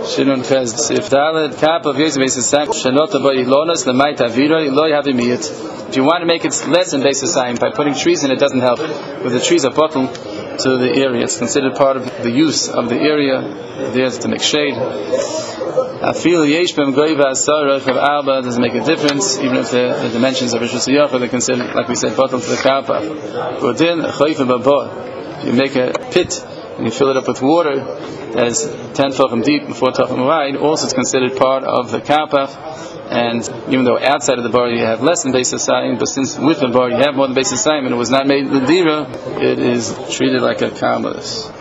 Shinun Ches Sif Dalet Kap of Yosef Beis Yisayim Shenota Bo Yilonos L'Mayt Avira Lo Yavimiyit. If you want to make it less than Beis Yisayim by putting trees in, it doesn't help. With the trees are bottled to the area, it's considered part of the use of the area. There's to make shade. Afil Yesh Bem Goyva Asarach of Alba doesn't make a difference, even if the dimensions of Rishus Yochel are considered, like we said, bottled to the Kappa. Godin Choyfa Babor. If you make a pit and you fill it up with water that is 10 tefachim deep and 4 tefachim wide, also it's considered part of the kapaf. And even though outside of the bar you have less than Beis Yisayim, but since with the bar you have more than Beis Yisayim and it was not made l'dira, it is treated like a karmelis.